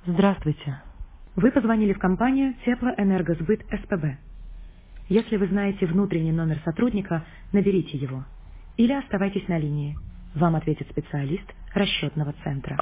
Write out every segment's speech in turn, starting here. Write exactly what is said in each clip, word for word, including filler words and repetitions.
Здравствуйте. Вы позвонили в компанию Теплоэнергосбыт СПБ. Если вы знаете внутренний номер сотрудника, наберите его. Или оставайтесь на линии. Вам ответит специалист расчетного центра.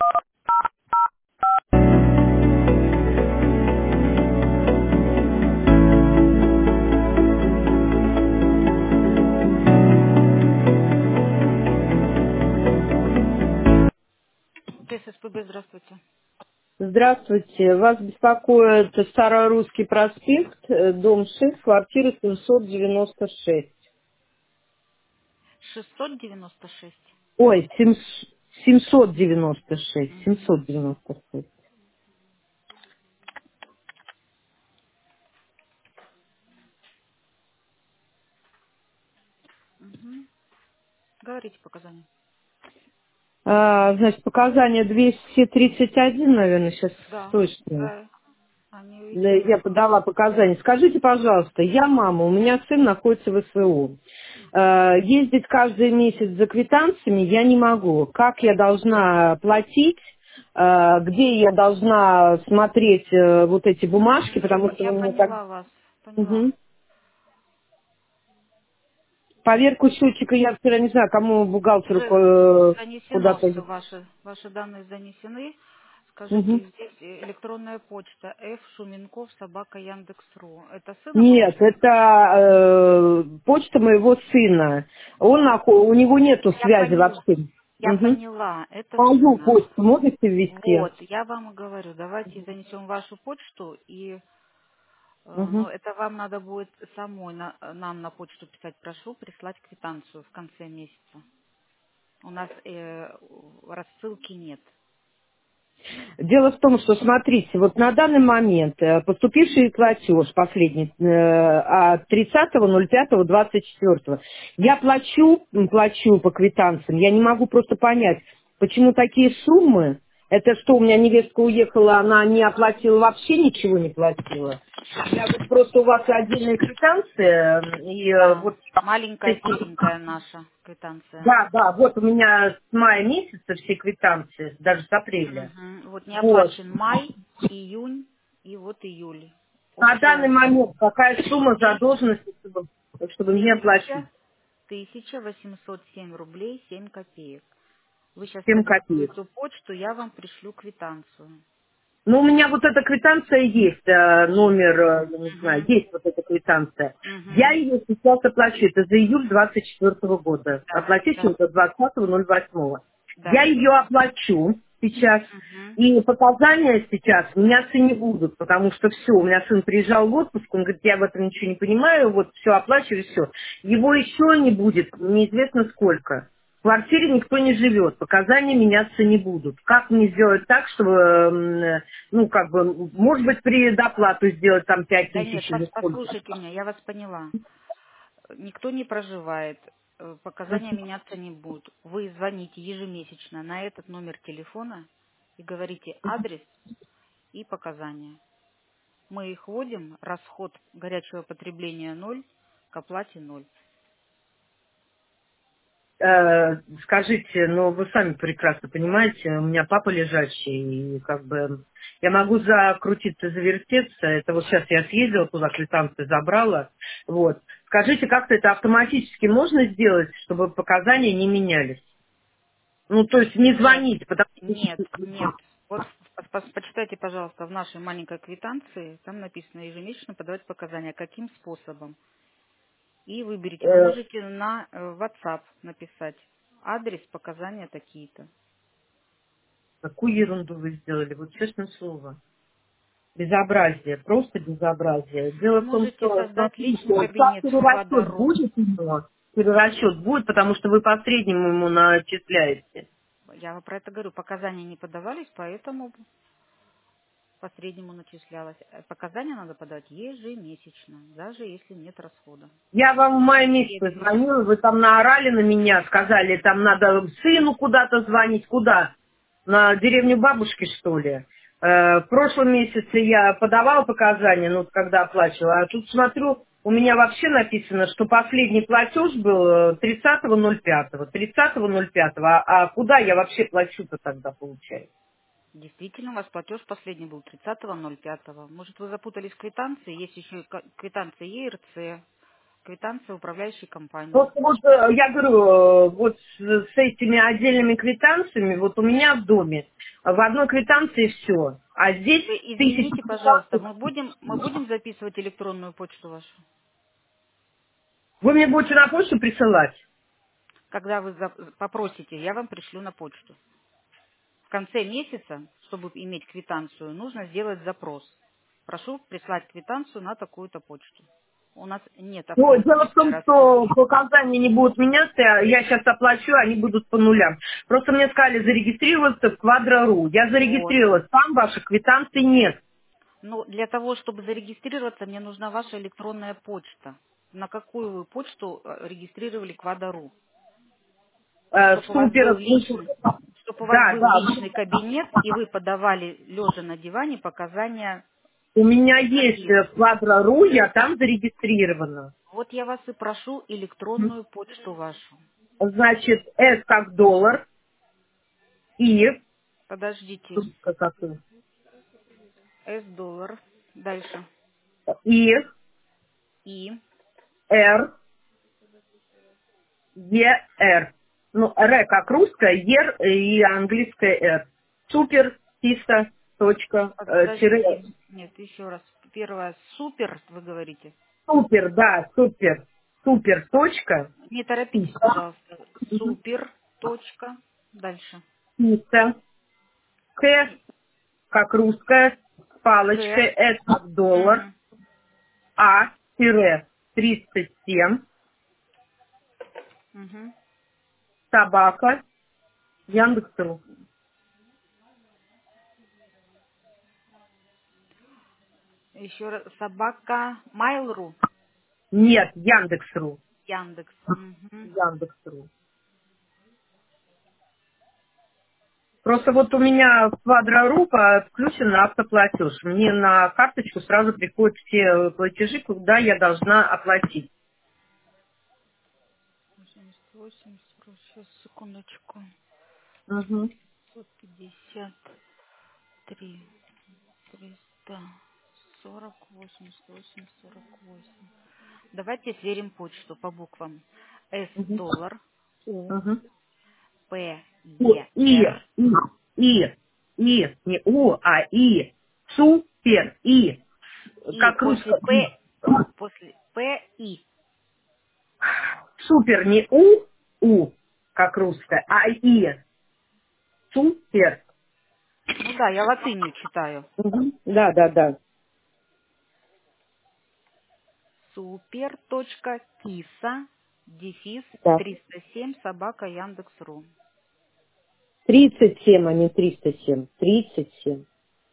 ТССПБ, здравствуйте. Здравствуйте. Вас беспокоит Старорусский проспект, э, дом шесть, квартира семьсот девяносто шесть. шестьсот девяносто шесть. Ой, семь- семьсот девяносто шесть. Мгм. семьсот девяносто шесть. Мгм. Говорите показания. А, значит, показания двести тридцать один, наверное, сейчас Да, точно. да, они Да, все. я подала показания. Скажите, пожалуйста, я мама, у меня сын находится в СВО. Э, Ездить каждый месяц за квитанциями я не могу. Как я должна платить? Э, Где я должна смотреть э, вот эти бумажки? Мгм. Я, Потому по- что я вы мне так... поняла вас, поняла. Мгм. Поверку счетчика я вчера не знаю, кому бухгалтеру Уже э, занесено куда-то... все, ваши, ваши данные занесены. Мгм. Скажите, здесь э, электронная почта F Шуменков собака Яндекс.ру. Это сына Нет, получается? это э, почта моего сына. Он нахо- у него нету Я связи поняла. вообще. Я Мгм. поняла, это Мою сына. почту можете ввести? Вот, я вам и говорю, давайте занесем вашу почту, и э, Мгм. ну, это вам надо будет самой на- нам на почту писать, прошу прислать квитанцию в конце месяца. У нас э, рассылки нет. Дело в том, что, смотрите, вот на данный момент э, поступивший платеж последний э, от тридцатого ноль пятого двадцать четвёртого. Я плачу, м, плачу по квитанциям, я не могу просто понять, почему такие суммы. Это что, у меня невестка уехала, она не оплатила, вообще ничего не платила. Я вот просто у вас отдельная квитанция, и э, Да, вот маленькая серенькая наша квитанция. да, да, вот у меня с мая месяца все квитанции, даже с апреля. Мгм. Вот не Вот. оплачен май, июнь и вот июль. На данный Общая момент какая сумма тысяч- задолженности, чтобы, чтобы мне оплатить? тысяча, тысяча восемьсот семь рублей семь копеек. Вы сейчас семь копеек. продиктуете почту, я вам пришлю квитанцию. Ну, у меня вот эта квитанция есть, э, Есть. номер, э, я не знаю, Мгм. есть вот эта квитанция. Я Мгм. ее сейчас оплачу, это за июль двадцать четвёртого года. Да, Оплатить ее да, до двадцатого ноль восьмого. Я да. ее оплачу сейчас, Мгм. и показания сейчас меняться не будут, потому что все, у меня сын приезжал в отпуск, он говорит, я в этом ничего не понимаю, вот все оплачиваю, все. Его еще не будет, неизвестно сколько. В квартире никто не живет, показания меняться не будут. Как мне сделать так, чтобы, м, ну, как бы, может быть, предоплату сделать там пять Да нет, тысяч или пос- сколько? послушайте меня, я вас поняла. Никто не проживает, э, показания меняться не будут. Вы звоните ежемесячно на этот номер телефона и говорите адрес и показания. Мы их вводим, расход горячего потребления ноль, к оплате ноль. Э, скажите, ну вы сами прекрасно понимаете, у меня папа лежачий, и как бы я могу закрутиться, завертеться. Это вот сейчас я съездила туда, квитанции забрала. Вот. Скажите, как-то это автоматически можно сделать, чтобы показания не менялись? Ну, то есть не Нет, звонить, потому нет, нет. Вот по- почитайте, пожалуйста, в нашей маленькой квитанции, там написано ежемесячно подавать показания, каким способом. И выберите. Вы что можете на э, WhatsApp написать адрес, показания такие-то. какую ерунду вы сделали, вот честное слово. Безобразие, просто безобразие. Вы Дело в том, можете что создать смотрите, личный как кабинет перерасчет вкладору. будет у него? Перерасчет будет, потому что вы по среднему ему начисляете. Я вам про это говорю. Показания не подавались, поэтому по среднему начислялось. Э, Показания надо подать ежемесячно, даже если нет расхода. Я вам в мае месяце Следующий. звонила, вы там наорали на меня, сказали, там надо сыну куда-то звонить. Куда? На деревню бабушки, что ли? Э, В прошлом месяце я подавала показания, ну, вот когда оплачивала, а тут смотрю, у меня вообще написано, что последний платеж был э, тридцатого ноль пятого. тридцатого ноль пятого. А, а куда я вообще плачу-то тогда, получается? Действительно, у вас платеж последний был тридцатого ноль пятого. Может, вы запутались в квитанции? Есть еще и ка- квитанция ЕРЦ, квитанция управляющей компании. Просто вот э, я говорю, э, вот с, с этими отдельными квитанциями, вот у меня в доме в одной квитанции все, а здесь Вы тысячи извините, пожалуйста, квитанций. мы будем, мы будем записывать электронную почту вашу? Вы мне будете на почту присылать? Когда вы за- попросите, я вам пришлю на почту. В конце месяца, чтобы иметь квитанцию, нужно сделать запрос. Прошу прислать квитанцию на такую-то почту. У нас нет Ну, дело в автоматической том, что рассылки. показания не будут меняться, я сейчас оплачу, они будут по нулям. Просто мне сказали зарегистрироваться в Квадро.ру. Я Вот. зарегистрировалась, там ваших квитанций нет. Но для того, чтобы зарегистрироваться, мне нужна ваша электронная почта. На какую вы почту э, регистрировали Квадару? Э, Чтобы у вас был супер. личный, чтобы у вас Да, был да. личный кабинет, и вы подавали лежа на диване показания У меня есть такие. э, Квадро.ру, я там зарегистрирована. Вот я вас и прошу электронную почту вашу. Значит, S как доллар, И, Подождите. как это, S доллар. Дальше. И, И. Р, Е, Р. Ну, Р как русская, Е и английская Р. Супер, писта, точка, Под- э, тире. Подождите. Нет, еще раз. Первое. Супер, вы говорите. Супер, да, супер, супер, точка, Не торопитесь, писта, пожалуйста. Супер. Точка. Дальше. писта, К как русская, палочка, К. С как доллар, Мгм. А, тире, тридцать семь, Мгм. собака, Яндекс.ру. Еще раз. Собака. Mail.ru. Нет, Яндекс.ру. Яндекс. Мгм. Яндекс.ру. Просто вот у меня в Квадро.ру подключен автоплатеж. Мне на карточку сразу приходят все платежи, куда я должна оплатить. восемьдесят восемь, сорок, сейчас, секундочку. Угу. сто пятьдесят три, триста сорок, восемьдесят восемь, сорок восемь. Давайте сверим почту по буквам. С Угу. доллар, У, Угу. П, И, Е, и, Р, и, и, не У, а И. Супер, И. И Как после русская. И. П, после П, И. Супер, не У, У, как русская, а И. Супер. Ну да, я латынью читаю. Мгм. Да, да, да. Супер. Точка. Киса. Дефис. Да. триста семь. Собака. Яндекс.ру. тридцать семь, а не триста семь. тридцать семь.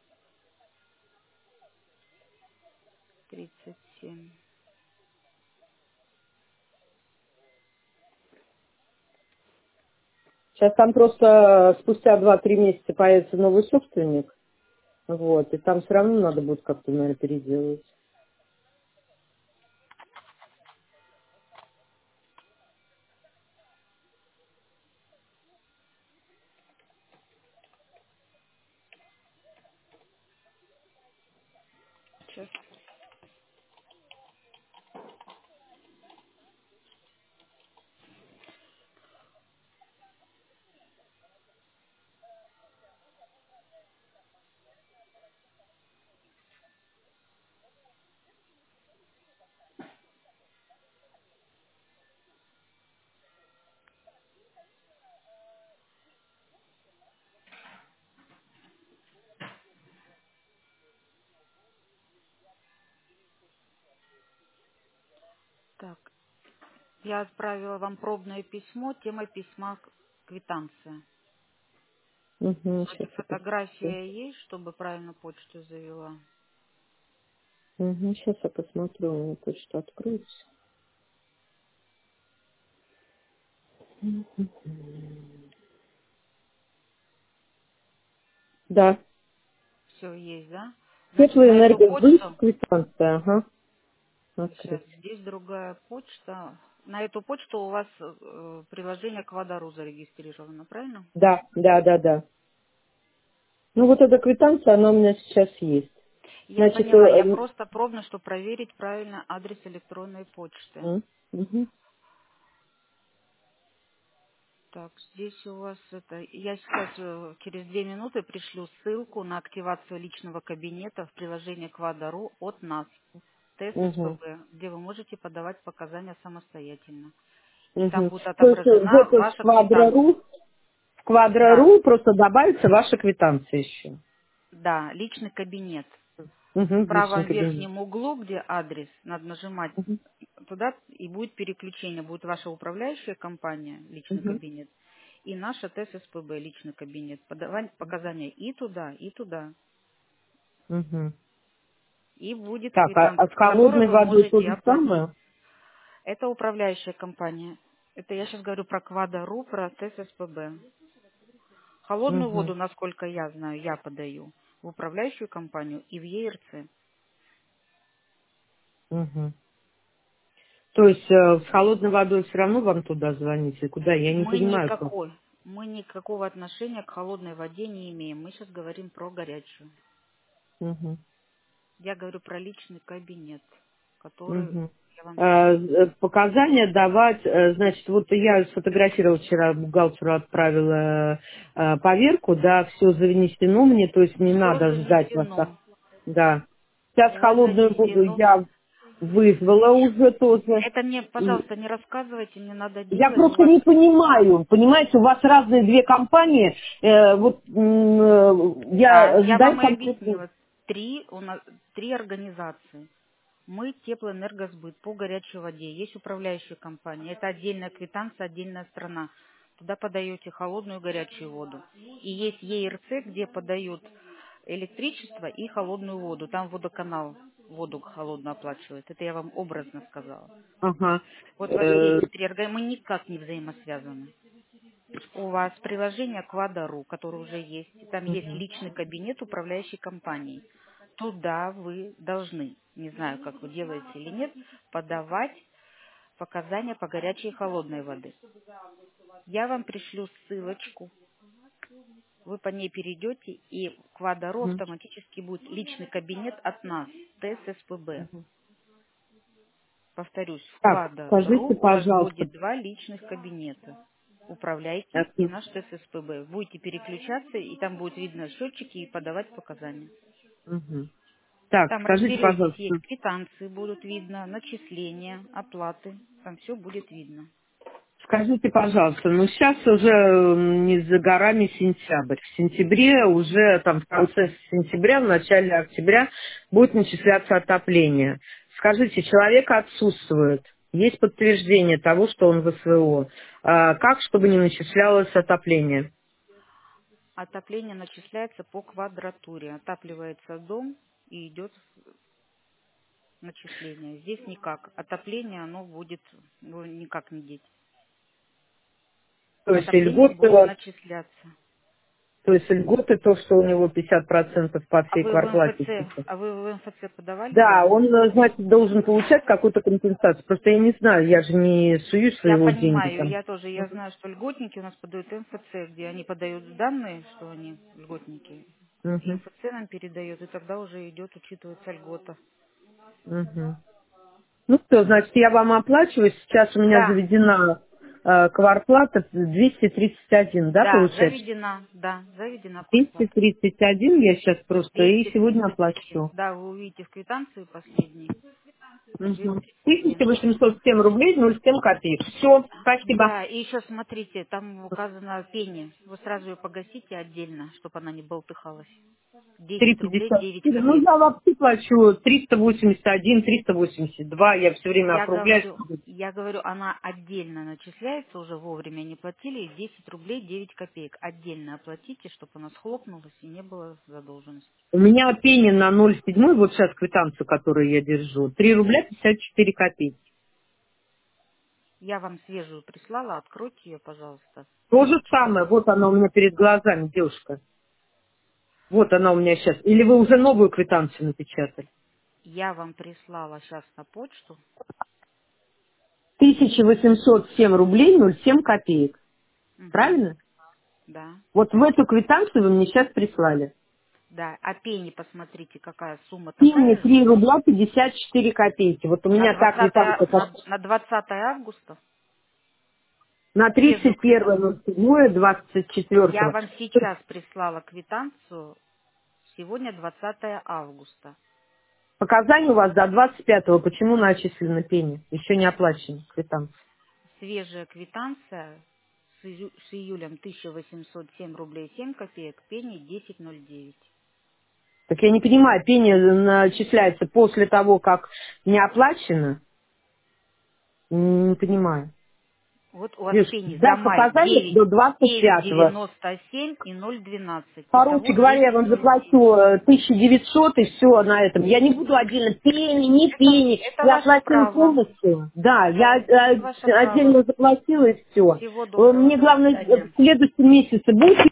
тридцать семь. Сейчас там просто спустя два-три месяца появится новый собственник. Вот, и там все равно надо будет как-то, наверное, переделать. Сейчас. Так. Я отправила вам пробное письмо, тема письма к- квитанция. Угу, Вроде сейчас я посмотрю. фотография есть, чтобы правильно почту завела. Угу, сейчас я посмотрю, у меня почта откроется. Да. Все есть, да? Значит, Теплая на эту энергия выше почту, квитанция, ага. сейчас Открыть. здесь другая почта. На эту почту у вас э, приложение к Водору зарегистрировано, правильно? Да, да, да, да. Ну вот эта квитанция, она у меня сейчас есть. Я Значит, поняла, я э, просто пробно, чтобы проверить правильно адрес электронной почты. м, мгм, Так, здесь у вас это... Я сейчас э, через две минуты пришлю ссылку на активацию личного кабинета в приложении Квадро от нас, мгм, ТССПБ, где вы можете подавать показания самостоятельно. И там мгм. будет То есть э, в отображена эту ваша квитанция. сквадрору, в Да, квадрору просто добавится ваша квитанция еще. да, личный кабинет. Угу, В в личном правом кабинете. верхнем углу, где адрес, надо нажимать Угу, туда, и будет переключение. Будет ваша управляющая компания, личный угу, кабинет, и наша ТССПБ, личный кабинет. Подавать показания и туда, и туда. угу. И будет Так, а, а квитанция, с с которой холодной вы водой то можете же оплатить. самое? Это управляющая компания. Это я сейчас говорю про Квадару, про ТССПБ. Холодную Угу, воду, насколько я знаю, я подаю в управляющую компанию и в ЕРЦ. угу. То есть э, с холодной водой все равно вам туда звоните? Куда? Я не Мы понимаю как. никакой, мы никакого отношения к холодной воде не имеем. Мы сейчас говорим про горячую. Угу, Я говорю про личный кабинет, который угу. я вам сейчас Э, ссылку. э, показания давать, э, значит, вот я сфотографировала вчера, бухгалтеру отправила э, поверку, да, все занесено мне, то есть не Все надо ждать вас так. занесено. Да. Сейчас У вас холодную воду занесено. я вызвала уже тоже. Это мне, И пожалуйста, не рассказывайте, мне надо я делать. У просто вас, не понимаю, понимаете, у вас разные две компании, э, вот м, э, да, я я вам задаю и конкретно. объяснила. Три, у нас, три организации. Мы теплоэнергосбыт по горячей воде. Есть управляющая компания. Это отдельная квитанция, отдельная страна. Туда подаете холодную и горячую воду. И есть ЕРЦ, где подают электричество и холодную воду. Там водоканал воду холодную оплачивает. Это я вам образно сказала. Ага. Вот у вас Э, есть три организации. Мы никак не взаимосвязаны. У вас приложение Квадару, которое уже есть. Там есть мгм, личный кабинет управляющей компании. Туда вы должны, не знаю, как вы делаете или нет, подавать показания по горячей и холодной воды. Я вам пришлю ссылочку, вы по ней перейдете, и в Квадару мгм. автоматически будет личный кабинет от нас, ТССПБ. Повторюсь, в Так, скажите, Квадару у вас пожалуйста, будет два личных кабинета. Управляйте и э, наш ТССПБ. Будете переключаться, и там будет видно счетчики и подавать показания. мгм. Так, Там скажите, разберетесь, пожалуйста, есть квитанции будут видно, начисления, оплаты. Там все будет видно. скажите, пожалуйста, ну сейчас уже м, не за горами сентябрь. В сентябре уже, там, в конце сентября, в начале октября будет начисляться отопление. Скажите, человек отсутствует. Есть подтверждение того, что он в СВО. А как, чтобы не начислялось отопление? Отопление начисляется по квадратуре. Отапливается дом и идет начисление. Здесь никак. Отопление, оно будет ну, никак не деть. То есть Отопление льготы, будет вот, начисляться. то есть льготы, то, что у него пятьдесят процентов по А всей вы в квартплате. МФЦ, а вы в МФЦ подавали Да, он, заявление? э, значит, должен получать какую-то компенсацию. Просто я не знаю, я же не сую Я своего деньги понимаю, там. я тоже, я знаю, что льготники у нас подают МФЦ, где они подают данные, что они льготники. И Мгм, МФЦ нам передает, и тогда уже идет, учитывается льгота. мгм. Ну что, значит, я вам оплачиваю. Сейчас у меня Да, заведена э, квартплата двести тридцать один, да, да, получается? заведена, да, заведена двести квартплата. тридцать один я сейчас просто и двести сегодня тридцать один. оплачу. Да, вы увидите в квитанции последней. Угу. двести тридцать один. тысяча восемьсот семь рублей ноль семь копеек. Все, спасибо. Да, и еще смотрите, там указано пени. Вы сразу ее погасите отдельно, чтобы она не болтыхалась. три десять рублей пятьдесят девять четыре. Ну, копеек. я вообще плачу триста восемьдесят один, триста восемьдесят два. Я все время Я округляюсь. говорю, я говорю, она отдельно начисляется, уже вовремя не платили, десять рублей девять копеек. Отдельно оплатите, чтобы она схлопнулась и не было задолженности. У меня пени на ноль семь, вот сейчас квитанцию, которую я держу, три рубля пятьдесят четыре копейки. Я вам свежую прислала, откройте ее, пожалуйста. То же Ссылочку. самое, вот она у меня перед глазами, девушка. Вот она у меня сейчас. Или вы уже новую квитанцию напечатали? Я вам прислала сейчас на почту. тысяча восемьсот семь рублей ноль семь копеек. Угу. Правильно? Да. Вот в эту квитанцию вы мне сейчас прислали. Да, а пени посмотрите, какая сумма Пени такая же. три рубля пятьдесят четыре копейки. Вот у На меня так двадцатое квитанция как на, на двадцатое августа на свежую тридцать первое ноль седьмое двадцать я четвёртого. вам сейчас прислала квитанцию, сегодня двадцатое августа. Показания у вас до двадцать пятого. Почему начислены пени? Еще не оплачены квитанции. Свежая квитанция с, ию- с июлем тысяча восемьсот семь рублей семь копеек, пени десять ноль девять. Так я не понимаю, пени начисляется после того, как не оплачено? Не понимаю. Вот у вас Видишь, пени за дать май показания девять до двадцать девять пятого. девяносто семь и ноль двенадцать. Короче Итого говоря, я десять вам ноль семь. заплачу э, тысяча девятьсот и все на этом. Я не буду отдельно пени, не Это, пени. это Я ваше оплатила право. полностью. Да, я Да, это э, ваше право. отдельно заплатила и все. Всего доброго, Мне до главное, э, свидания. в следующем месяце будет